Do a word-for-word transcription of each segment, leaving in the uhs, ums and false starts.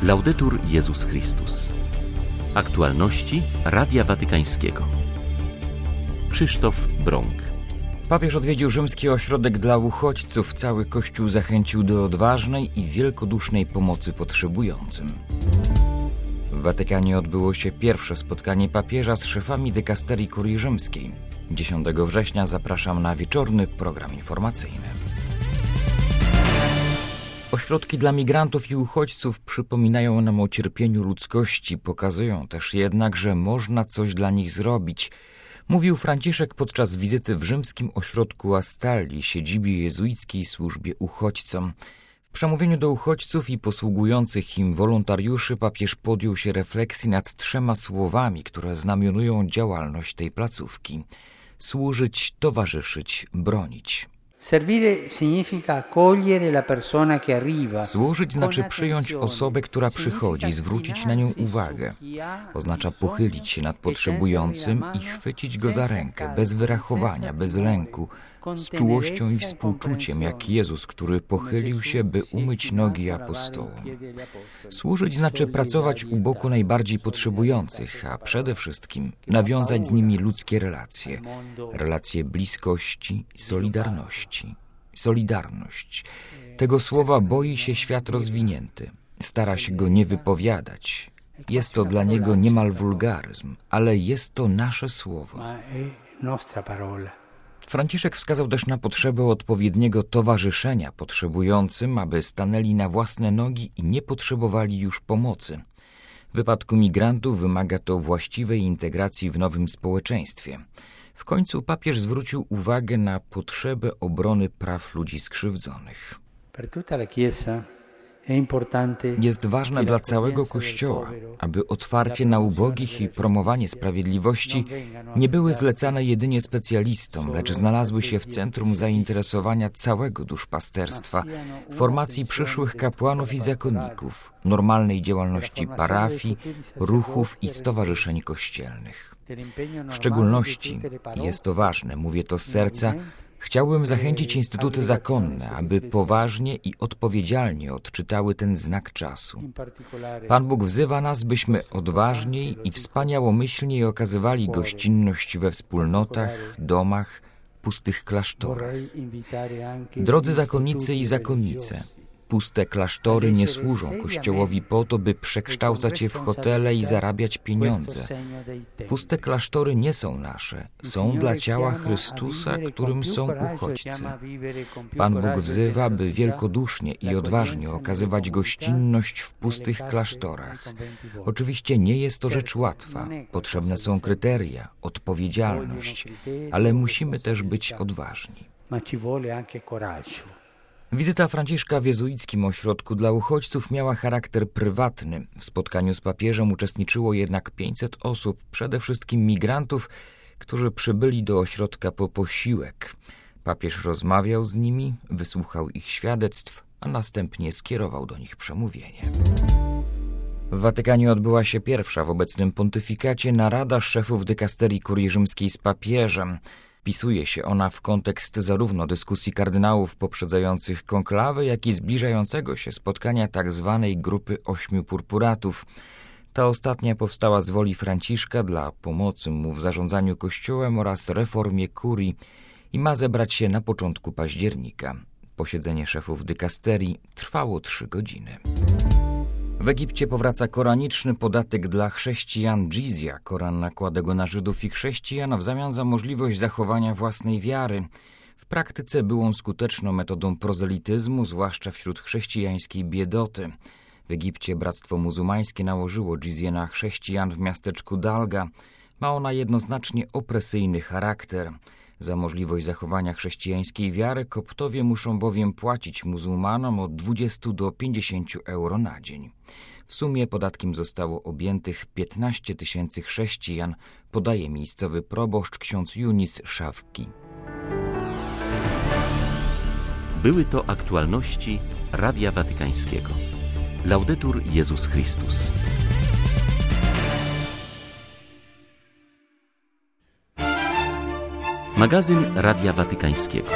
Laudetur Jezus Chrystus. Aktualności Radia Watykańskiego. Krzysztof Brąk. Papież odwiedził rzymski ośrodek dla uchodźców. Cały Kościół zachęcił do odważnej i wielkodusznej pomocy potrzebującym. W Watykanie odbyło się pierwsze spotkanie papieża z szefami dykasterii Kurii Rzymskiej. dziesiątego września zapraszam na wieczorny program informacyjny. Ośrodki dla migrantów i uchodźców przypominają nam o cierpieniu ludzkości, pokazują też jednak, że można coś dla nich zrobić. Mówił Franciszek podczas wizyty w rzymskim ośrodku Astalli, siedzibie jezuickiej służbie uchodźcom. W przemówieniu do uchodźców i posługujących im wolontariuszy papież podjął się refleksji nad trzema słowami, które znamionują działalność tej placówki. Służyć, towarzyszyć, bronić. Służyć znaczy przyjąć osobę, która przychodzi, zwrócić na nią uwagę. Oznacza pochylić się nad potrzebującym i chwycić go za rękę, bez wyrachowania, bez lęku, z czułością i współczuciem, jak Jezus, który pochylił się, by umyć nogi apostołom. Służyć znaczy pracować u boku najbardziej potrzebujących, a przede wszystkim nawiązać z nimi ludzkie relacje. Relacje bliskości i solidarności. Solidarność. Tego słowa boi się świat rozwinięty. Stara się go nie wypowiadać. Jest to dla niego niemal wulgaryzm, ale jest to nasze słowo. Franciszek wskazał też na potrzebę odpowiedniego towarzyszenia potrzebującym, aby stanęli na własne nogi i nie potrzebowali już pomocy. W wypadku migrantów wymaga to właściwej integracji w nowym społeczeństwie. W końcu papież zwrócił uwagę na potrzebę obrony praw ludzi skrzywdzonych. Jest ważne dla całego Kościoła, aby otwarcie na ubogich i promowanie sprawiedliwości nie były zlecane jedynie specjalistom, lecz znalazły się w centrum zainteresowania całego duszpasterstwa, formacji przyszłych kapłanów i zakonników, normalnej działalności parafii, ruchów i stowarzyszeń kościelnych. W szczególności, jest to ważne, mówię to z serca, chciałbym zachęcić instytuty zakonne, aby poważnie i odpowiedzialnie odczytały ten znak czasu. Pan Bóg wzywa nas, byśmy odważniej i wspaniałomyślniej okazywali gościnność we wspólnotach, domach, pustych klasztorach. Drodzy zakonnicy i zakonnice, puste klasztory nie służą Kościołowi po to, by przekształcać je w hotele i zarabiać pieniądze. Puste klasztory nie są nasze, są dla ciała Chrystusa, którym są uchodźcy. Pan Bóg wzywa, by wielkodusznie i odważnie okazywać gościnność w pustych klasztorach. Oczywiście nie jest to rzecz łatwa, potrzebne są kryteria, odpowiedzialność, ale musimy też być odważni. Wizyta Franciszka w jezuickim ośrodku dla uchodźców miała charakter prywatny. W spotkaniu z papieżem uczestniczyło jednak pięćset osób, przede wszystkim migrantów, którzy przybyli do ośrodka po posiłek. Papież rozmawiał z nimi, wysłuchał ich świadectw, a następnie skierował do nich przemówienie. W Watykanie odbyła się pierwsza w obecnym pontyfikacie narada szefów dykasterii Kurii Rzymskiej z papieżem. Wpisuje się ona w kontekst zarówno dyskusji kardynałów poprzedzających konklawę, jak i zbliżającego się spotkania tzw. grupy ośmiu purpuratów. Ta ostatnia powstała z woli Franciszka dla pomocy mu w zarządzaniu Kościołem oraz reformie kurii i ma zebrać się na początku października. Posiedzenie szefów dykasterii trwało trzy godziny. W Egipcie powraca koraniczny podatek dla chrześcijan dżizja. Koran nakłada go na Żydów i chrześcijan w zamian za możliwość zachowania własnej wiary. W praktyce był on skuteczną metodą prozelityzmu, zwłaszcza wśród chrześcijańskiej biedoty. W Egipcie Bractwo Muzułmańskie nałożyło dżizję na chrześcijan w miasteczku Dalga. Ma ona jednoznacznie opresyjny charakter. Za możliwość zachowania chrześcijańskiej wiary koptowie muszą bowiem płacić muzułmanom od dwudziestu do pięćdziesięciu euro na dzień. W sumie podatkiem zostało objętych piętnaście tysięcy chrześcijan, podaje miejscowy proboszcz ksiądz Yunis Szawki. Były to aktualności Radia Watykańskiego. Laudetur Jezus Chrystus. Magazyn Radia Watykańskiego.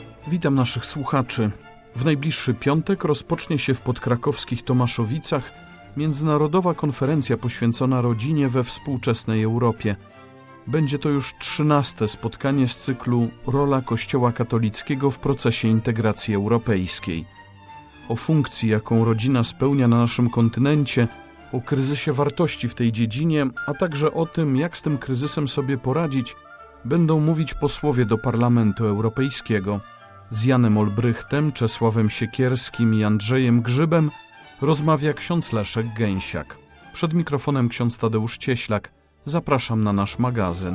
Witam naszych słuchaczy. W najbliższy piątek rozpocznie się w podkrakowskich Tomaszowicach międzynarodowa konferencja poświęcona rodzinie we współczesnej Europie. Będzie to już trzynaste spotkanie z cyklu Rola Kościoła katolickiego w procesie integracji europejskiej. O funkcji, jaką rodzina spełnia na naszym kontynencie, o kryzysie wartości w tej dziedzinie, a także o tym, jak z tym kryzysem sobie poradzić, będą mówić posłowie do Parlamentu Europejskiego. Z Janem Olbrychtem, Czesławem Siekierskim i Andrzejem Grzybem rozmawia ksiądz Leszek Gęsiak. Przed mikrofonem ksiądz Tadeusz Cieślak. Zapraszam na nasz magazyn.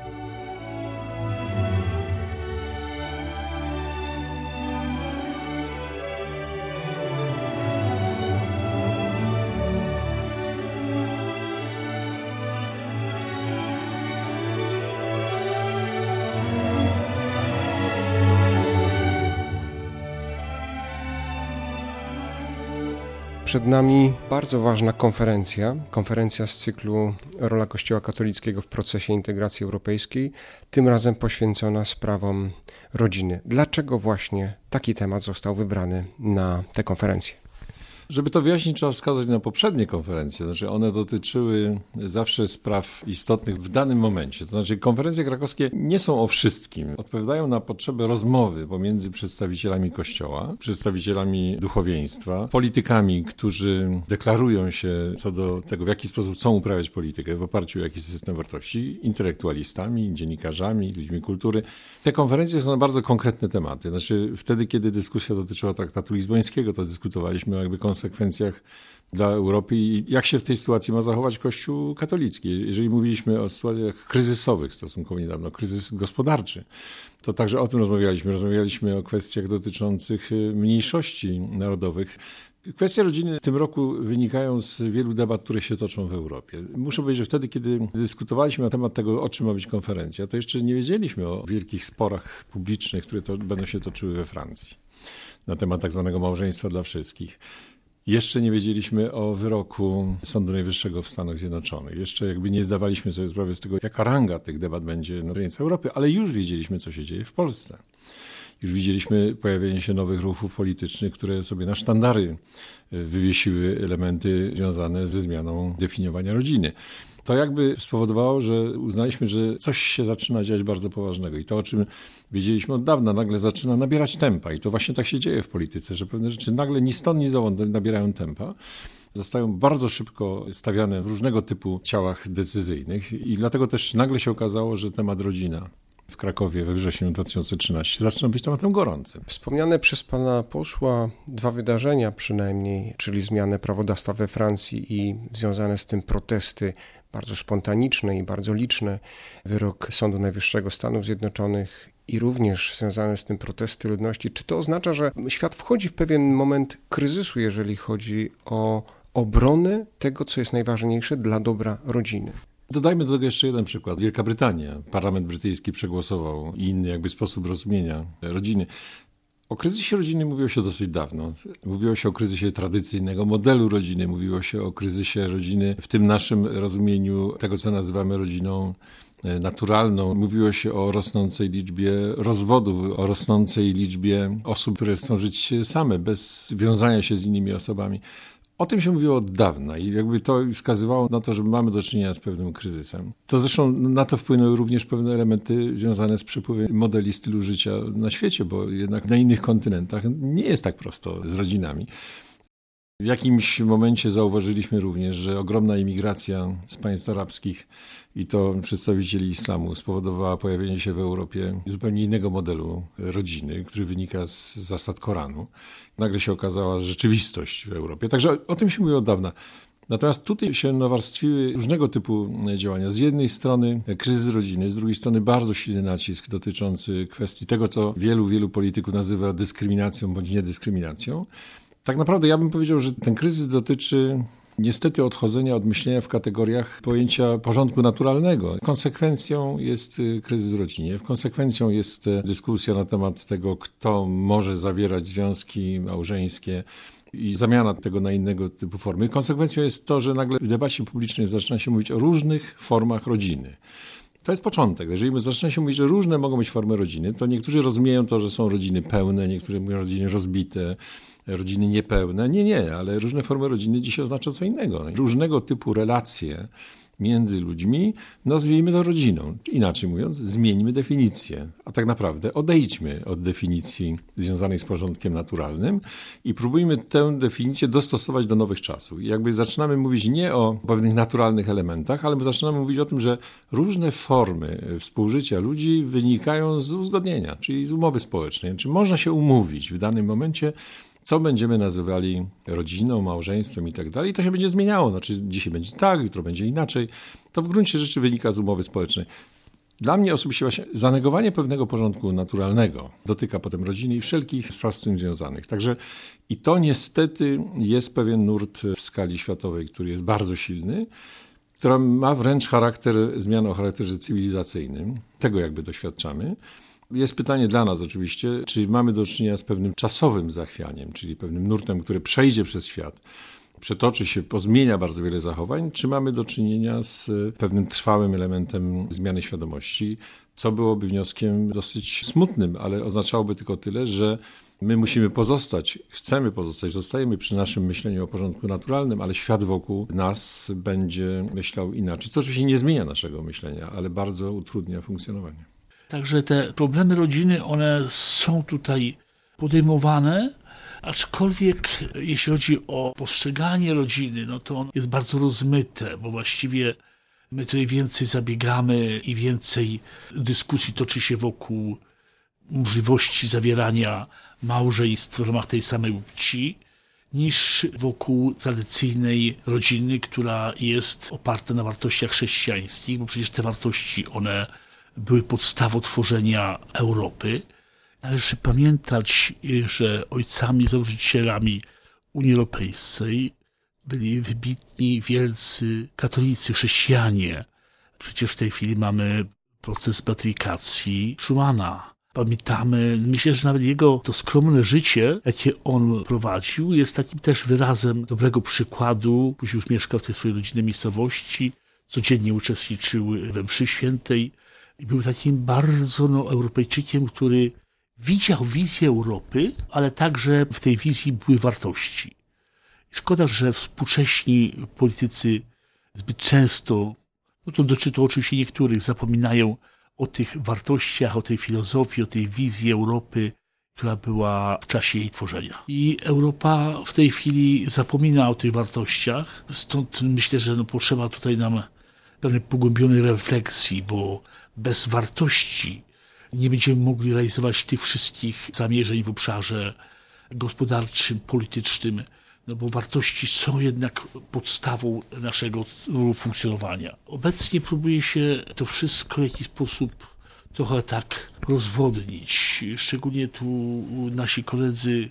Przed nami bardzo ważna konferencja, konferencja z cyklu Rola Kościoła katolickiego w procesie integracji europejskiej, tym razem poświęcona sprawom rodziny. Dlaczego właśnie taki temat został wybrany na tę konferencję? Żeby to wyjaśnić, trzeba wskazać na poprzednie konferencje. Znaczy one dotyczyły zawsze spraw istotnych w danym momencie. To znaczy konferencje krakowskie nie są o wszystkim. Odpowiadają na potrzebę rozmowy pomiędzy przedstawicielami Kościoła, przedstawicielami duchowieństwa, politykami, którzy deklarują się co do tego, w jaki sposób chcą uprawiać politykę w oparciu o jakiś system wartości, intelektualistami, dziennikarzami, ludźmi kultury. Te konferencje są na bardzo konkretne tematy. Znaczy wtedy, kiedy dyskusja dotyczyła traktatu lizbońskiego, to dyskutowaliśmy o jakby konsekwencjach konsekwencjach dla Europy i jak się w tej sytuacji ma zachować Kościół katolicki. Jeżeli mówiliśmy o sytuacjach kryzysowych stosunkowo niedawno, kryzys gospodarczy, to także o tym rozmawialiśmy. Rozmawialiśmy o kwestiach dotyczących mniejszości narodowych. Kwestie rodziny w tym roku wynikają z wielu debat, które się toczą w Europie. Muszę powiedzieć, że wtedy, kiedy dyskutowaliśmy na temat tego, o czym ma być konferencja, to jeszcze nie wiedzieliśmy o wielkich sporach publicznych, które to będą się toczyły we Francji na temat tak zwanego małżeństwa dla wszystkich. Jeszcze nie wiedzieliśmy o wyroku Sądu Najwyższego w Stanach Zjednoczonych. Jeszcze jakby nie zdawaliśmy sobie sprawy z tego, jaka ranga tych debat będzie na granicy Europy, ale już wiedzieliśmy, co się dzieje w Polsce. Już widzieliśmy pojawienie się nowych ruchów politycznych, które sobie na sztandary wywiesiły elementy związane ze zmianą definiowania rodziny. To jakby spowodowało, że uznaliśmy, że coś się zaczyna dziać bardzo poważnego i to, o czym wiedzieliśmy od dawna, nagle zaczyna nabierać tempa i to właśnie tak się dzieje w polityce, że pewne rzeczy nagle ni stąd, ni zowąd nabierają tempa. Zostają bardzo szybko stawiane w różnego typu ciałach decyzyjnych i dlatego też nagle się okazało, że temat rodzina w Krakowie we wrześniu dwa tysiące trzynastego zaczyna być tematem gorącym. Wspomniane przez pana posła dwa wydarzenia przynajmniej, czyli zmianę prawodawstwa we Francji i związane z tym protesty bardzo spontaniczne i bardzo liczne, wyrok Sądu Najwyższego Stanów Zjednoczonych i również związane z tym protesty ludności. Czy to oznacza, że świat wchodzi w pewien moment kryzysu, jeżeli chodzi o obronę tego, co jest najważniejsze dla dobra rodziny? Dodajmy do tego jeszcze jeden przykład. Wielka Brytania. Parlament brytyjski przegłosował inny jakby sposób rozumienia rodziny. O kryzysie rodziny mówiło się dosyć dawno. Mówiło się o kryzysie tradycyjnego modelu rodziny, mówiło się o kryzysie rodziny w tym naszym rozumieniu tego, co nazywamy rodziną naturalną. Mówiło się o rosnącej liczbie rozwodów, o rosnącej liczbie osób, które chcą żyć same, bez wiązania się z innymi osobami. O tym się mówiło od dawna i jakby to wskazywało na to, że mamy do czynienia z pewnym kryzysem. To zresztą na to wpłynęły również pewne elementy związane z przepływem modeli stylu życia na świecie, bo jednak na innych kontynentach nie jest tak prosto z rodzinami. W jakimś momencie zauważyliśmy również, że ogromna imigracja z państw arabskich i to przedstawicieli islamu spowodowała pojawienie się w Europie zupełnie innego modelu rodziny, który wynika z zasad Koranu. Nagle się okazała rzeczywistość w Europie. Także o tym się mówi od dawna. Natomiast tutaj się nawarstwiły różnego typu działania. Z jednej strony kryzys rodziny, z drugiej strony bardzo silny nacisk dotyczący kwestii tego, co wielu, wielu polityków nazywa dyskryminacją bądź niedyskryminacją. Tak naprawdę ja bym powiedział, że ten kryzys dotyczy niestety odchodzenia od myślenia w kategoriach pojęcia porządku naturalnego. Konsekwencją jest kryzys w rodzinie, konsekwencją jest dyskusja na temat tego, kto może zawierać związki małżeńskie i zamiana tego na innego typu formy. Konsekwencją jest to, że nagle w debacie publicznej zaczyna się mówić o różnych formach rodziny. To jest początek. Jeżeli zaczyna się mówić, że różne mogą być formy rodziny, to niektórzy rozumieją to, że są rodziny pełne, niektórzy mówią rodziny rozbite, rodziny niepełne. Nie, nie, ale różne formy rodziny dzisiaj oznacza co innego. Różnego typu relacje między ludźmi, nazwijmy to rodziną. Inaczej mówiąc, zmieńmy definicję. A tak naprawdę odejdźmy od definicji związanej z porządkiem naturalnym i próbujmy tę definicję dostosować do nowych czasów. I jakby zaczynamy mówić nie o pewnych naturalnych elementach, ale zaczynamy mówić o tym, że różne formy współżycia ludzi wynikają z uzgodnienia, czyli z umowy społecznej. Czy można się umówić w danym momencie, co będziemy nazywali rodziną, małżeństwem i tak dalej. I to się będzie zmieniało. Znaczy dzisiaj będzie tak, jutro będzie inaczej. To w gruncie rzeczy wynika z umowy społecznej. Dla mnie osobiście właśnie zanegowanie pewnego porządku naturalnego dotyka potem rodziny i wszelkich spraw z tym związanych. Także i to niestety jest pewien nurt w skali światowej, który jest bardzo silny, która ma wręcz charakter zmiany o charakterze cywilizacyjnym. Tego jakby doświadczamy. Jest pytanie dla nas oczywiście, czy mamy do czynienia z pewnym czasowym zachwianiem, czyli pewnym nurtem, który przejdzie przez świat, przetoczy się, pozmienia bardzo wiele zachowań, czy mamy do czynienia z pewnym trwałym elementem zmiany świadomości, co byłoby wnioskiem dosyć smutnym, ale oznaczałoby tylko tyle, że my musimy pozostać, chcemy pozostać, zostajemy przy naszym myśleniu o porządku naturalnym, ale świat wokół nas będzie myślał inaczej, co oczywiście nie zmienia naszego myślenia, ale bardzo utrudnia funkcjonowanie. Także te problemy rodziny, one są tutaj podejmowane, aczkolwiek jeśli chodzi o postrzeganie rodziny, no to ono jest bardzo rozmyte, bo właściwie my tutaj więcej zabiegamy i więcej dyskusji toczy się wokół możliwości zawierania małżeństw w ramach tej samej płci, niż wokół tradycyjnej rodziny, która jest oparta na wartościach chrześcijańskich, bo przecież te wartości, one były podstawą tworzenia Europy. Należy pamiętać, że ojcami założycielami Unii Europejskiej byli wybitni, wielcy katolicy, chrześcijanie. Przecież w tej chwili mamy proces beatyfikacji Schumana. Pamiętamy, myślę, że nawet jego to skromne życie, jakie on prowadził, jest takim też wyrazem dobrego przykładu. Później już mieszkał w tej swojej rodzinnej miejscowości, codziennie uczestniczył we mszy świętej i był takim bardzo no, Europejczykiem, który widział wizję Europy, ale także w tej wizji były wartości. Szkoda, że współcześni politycy zbyt często, no to dotyczy oczywiście niektórych, zapominają o tych wartościach, o tej filozofii, o tej wizji Europy, która była w czasie jej tworzenia. I Europa w tej chwili zapomina o tych wartościach, stąd myślę, że no potrzeba tutaj nam pewnej pogłębionej refleksji, bo bez wartości nie będziemy mogli realizować tych wszystkich zamierzeń w obszarze gospodarczym, politycznym, no bo wartości są jednak podstawą naszego funkcjonowania. Obecnie próbuje się to wszystko w jakiś sposób trochę tak rozwodnić. Szczególnie tu nasi koledzy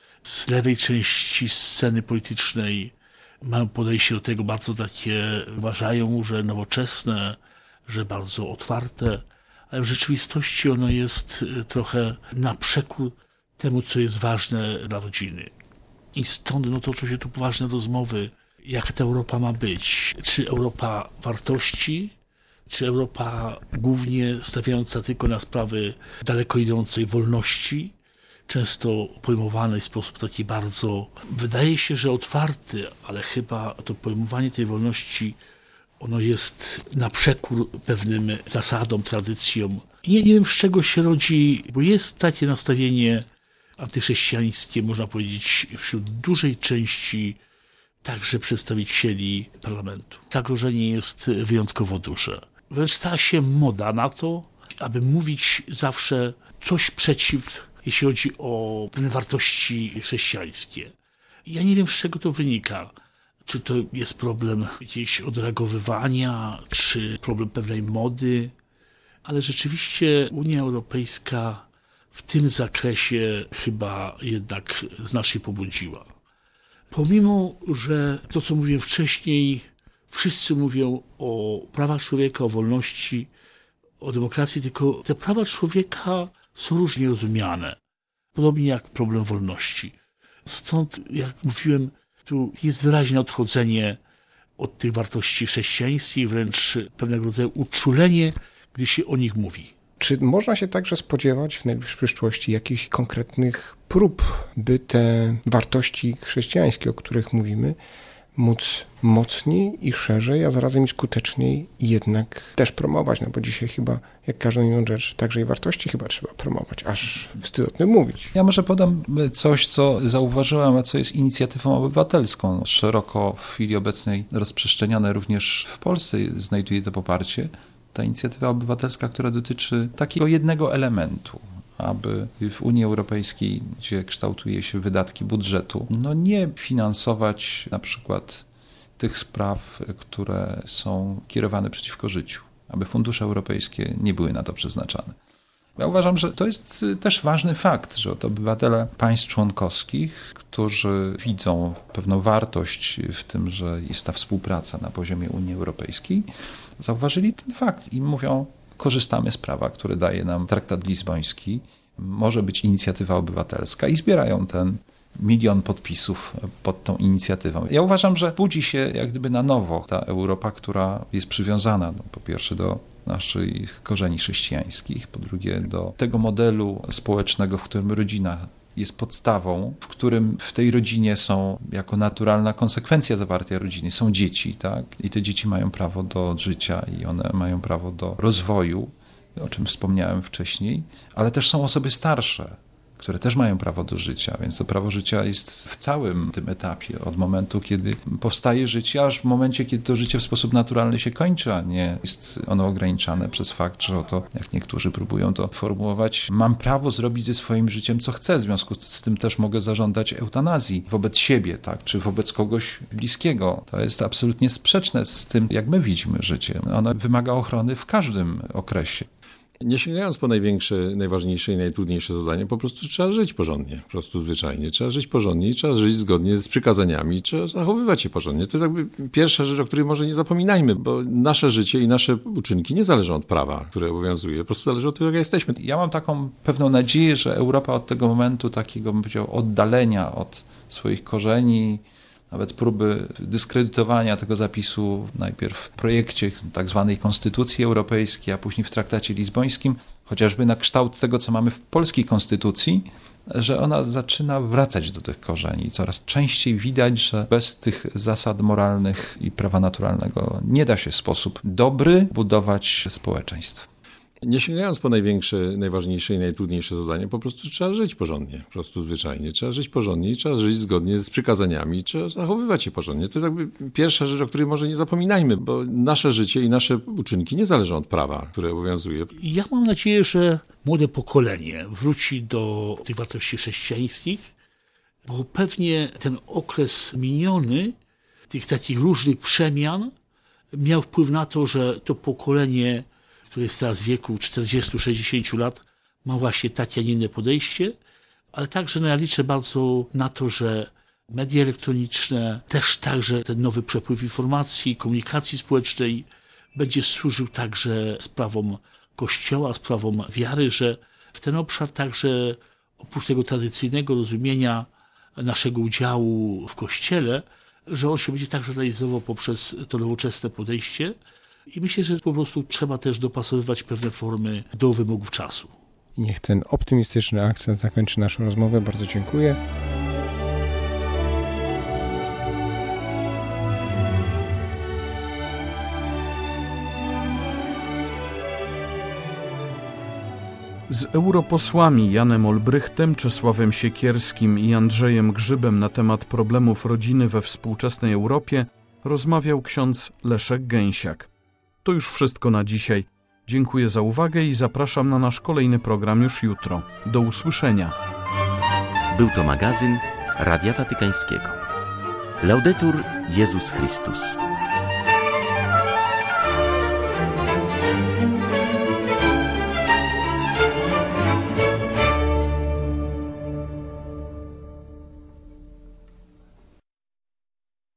z lewej części sceny politycznej mają podejście do tego bardzo takie, uważają, że nowoczesne, że bardzo otwarte, ale w rzeczywistości ono jest trochę na przekór temu, co jest ważne dla rodziny. I stąd no, toczą się tu poważne rozmowy, jak ta Europa ma być. Czy Europa wartości, czy Europa głównie stawiająca tylko na sprawy daleko idącej wolności, często pojmowanej w sposób taki bardzo, wydaje się, że otwarty, ale chyba to pojmowanie tej wolności, ono jest na przekór pewnym zasadom, tradycjom. I nie, nie wiem, z czego się rodzi, bo jest takie nastawienie antychrześcijańskie, można powiedzieć, wśród dużej części także przedstawicieli parlamentu. Zagrożenie jest wyjątkowo duże. Wręcz stała się moda na to, aby mówić zawsze coś przeciw, jeśli chodzi o pewne wartości chrześcijańskie. Ja nie wiem, z czego to wynika. Czy to jest problem jakiegoś odreagowywania, czy problem pewnej mody, ale rzeczywiście Unia Europejska w tym zakresie chyba jednak znacznie pobłądziła. Pomimo, że to, co mówiłem wcześniej, wszyscy mówią o prawach człowieka, o wolności, o demokracji, tylko te prawa człowieka są różnie rozumiane. Podobnie jak problem wolności. Stąd, jak mówiłem, tu jest wyraźne odchodzenie od tych wartości chrześcijańskich, wręcz pewnego rodzaju uczulenie, gdy się o nich mówi. Czy można się także spodziewać w najbliższej przyszłości jakichś konkretnych prób, by te wartości chrześcijańskie, o których mówimy, móc mocniej i szerzej, a zarazem i skuteczniej jednak też promować, no bo dzisiaj chyba, jak każdą inną rzecz, także i wartości chyba trzeba promować, aż wstyd o tym mówić. Ja może podam coś, co zauważyłem, a co jest inicjatywą obywatelską. Szeroko w chwili obecnej rozprzestrzeniane również w Polsce znajduje to poparcie. Ta inicjatywa obywatelska, która dotyczy takiego jednego elementu, aby w Unii Europejskiej, gdzie kształtuje się wydatki budżetu, no nie finansować na przykład tych spraw, które są kierowane przeciwko życiu, aby fundusze europejskie nie były na to przeznaczane. Ja uważam, że to jest też ważny fakt, że to obywatele państw członkowskich, którzy widzą pewną wartość w tym, że jest ta współpraca na poziomie Unii Europejskiej, zauważyli ten fakt i mówią, korzystamy z prawa, które daje nam traktat lizboński, może być inicjatywa obywatelska i zbierają ten milion podpisów pod tą inicjatywą. Ja uważam, że budzi się jak gdyby na nowo ta Europa, która jest przywiązana no, po pierwsze do naszych korzeni chrześcijańskich, po drugie do tego modelu społecznego, w którym rodzina jest podstawą, w którym w tej rodzinie są jako naturalna konsekwencja zawarcia rodziny, są dzieci, tak? I te dzieci mają prawo do życia i one mają prawo do rozwoju, o czym wspomniałem wcześniej, ale też są osoby starsze, które też mają prawo do życia, więc to prawo życia jest w całym tym etapie, od momentu, kiedy powstaje życie, aż w momencie, kiedy to życie w sposób naturalny się kończy, a nie jest ono ograniczane przez fakt, że oto, jak niektórzy próbują to formułować, mam prawo zrobić ze swoim życiem, co chcę, w związku z tym też mogę zażądać eutanazji wobec siebie, tak, czy wobec kogoś bliskiego. To jest absolutnie sprzeczne z tym, jak my widzimy życie. Ono wymaga ochrony w każdym okresie. Nie sięgając po największe, najważniejsze i najtrudniejsze zadanie, po prostu trzeba żyć porządnie, po prostu zwyczajnie. Trzeba żyć porządnie i trzeba żyć zgodnie z przykazaniami, trzeba zachowywać się porządnie. To jest jakby pierwsza rzecz, o której może nie zapominajmy, bo nasze życie i nasze uczynki nie zależą od prawa, które obowiązuje, po prostu zależy od tego, jak jesteśmy. Ja mam taką pewną nadzieję, że Europa od tego momentu takiego, bym powiedział, oddalenia od swoich korzeni, nawet próby dyskredytowania tego zapisu najpierw w projekcie tak zwanej Konstytucji Europejskiej, a później w traktacie lizbońskim, chociażby na kształt tego, co mamy w polskiej konstytucji, że ona zaczyna wracać do tych korzeni. Coraz częściej widać, że bez tych zasad moralnych i prawa naturalnego nie da się w sposób dobry budować społeczeństw. Nie sięgając po największe, najważniejsze i najtrudniejsze zadanie, po prostu trzeba żyć porządnie, po prostu zwyczajnie. Trzeba żyć porządnie i trzeba żyć zgodnie z przykazaniami, trzeba zachowywać się porządnie. To jest jakby pierwsza rzecz, o której może nie zapominajmy, bo nasze życie i nasze uczynki nie zależą od prawa, które obowiązuje. Ja mam nadzieję, że młode pokolenie wróci do tych wartości chrześcijańskich, bo pewnie ten okres miniony, tych takich różnych przemian miał wpływ na to, że to pokolenie, który jest teraz w wieku czterdziestu do sześćdziesięciu lat, ma właśnie takie, a nie inne podejście, ale także no ja liczę bardzo na to, że media elektroniczne, też także ten nowy przepływ informacji, komunikacji społecznej będzie służył także sprawom Kościoła, sprawom wiary, że w ten obszar także oprócz tego tradycyjnego rozumienia naszego udziału w Kościele, że on się będzie także realizował poprzez to nowoczesne podejście. I myślę, że po prostu trzeba też dopasowywać pewne formy do wymogów czasu. Niech ten optymistyczny akcent zakończy naszą rozmowę. Bardzo dziękuję. Z europosłami Janem Olbrychtem, Czesławem Siekierskim i Andrzejem Grzybem na temat problemów rodziny we współczesnej Europie rozmawiał ksiądz Leszek Gęsiak. To już wszystko na dzisiaj. Dziękuję za uwagę i zapraszam na nasz kolejny program już jutro. Do usłyszenia. Był to magazyn Radia Watykańskiego. Laudetur Jezus Chrystus.